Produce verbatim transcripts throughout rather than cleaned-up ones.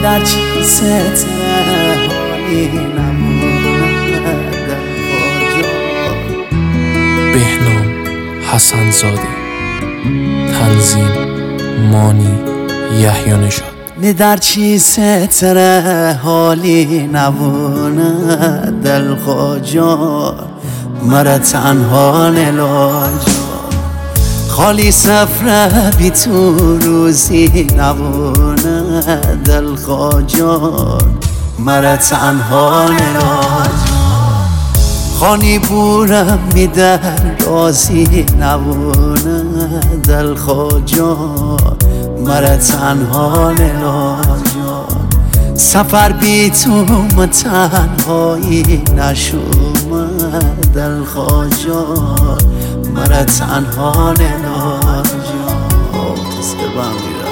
در چیزت حالی نموند در خاجا. بهنام حسن زاده، تنظیم مانی یحیی نژاد. نه در چیزت حالی نموند در خاجا، مرا تنها نلاجا. خالی سفره بی تو روزی نبونه دل خاجا، مرا تنها نلاجا. خانی بورم می در رازی نبونه دل خاجا، مرا تنها نلاجا. سفر بی تو من تنهایی نشومه دل خاجا، مرا تنها نلاجا. تسکر با هم میرم.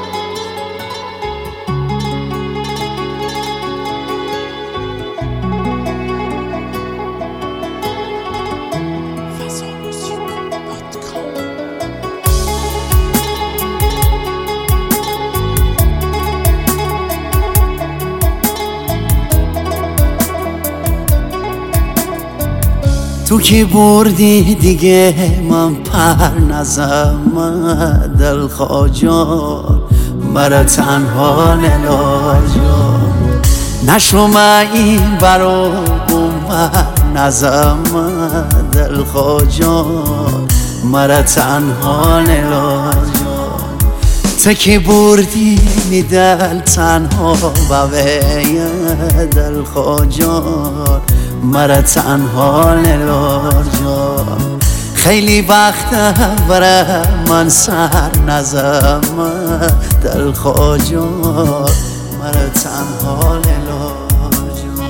تو کی بردی دیگه من پر نزم دل خاجا، مرا تنها نلاجا. نشوم این برا بومر نزم دل خاجا، مرا تنها نلاجا. تکی بردی می دل تنها بوی دل خاجا، مرا تنها نلاجا. خیلی وقت بره من سر نزم دل خاجا، مرا تنها نلاجا.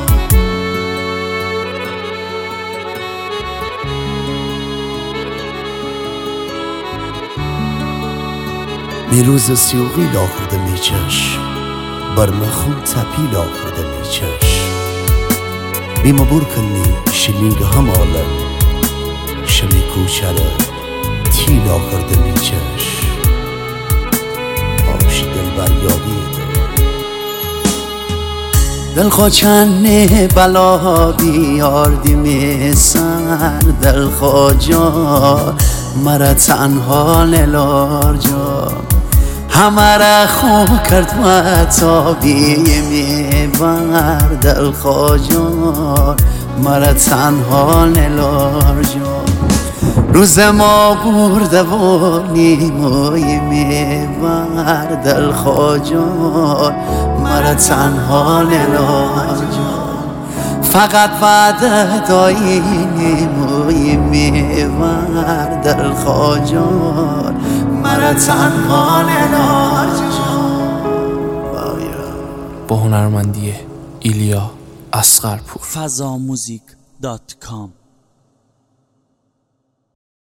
میروز سیوغی لاخرده میچش، برمخون تپی لاخرده میچش. بیما بور کنی شلیگ هم آلم، شمی کوچره تیل آخرده میچش. آبش دل بریابی دل خاچنه بلا بیاردی می سر دل خاجا، مرا تنها نلاجا. همه را خو کرد و تابی میبر دل خاجا، مرا تنها نلاجا. روز ما برده و نیموی میبر دل خاجا، مرا تنها نلاجا. فقط وعده دایی نیموی میبر دل خاجا، مرا تنها نلاجا. با هنرمندی ایلیا اصغرپور. فضاموزیک دات کام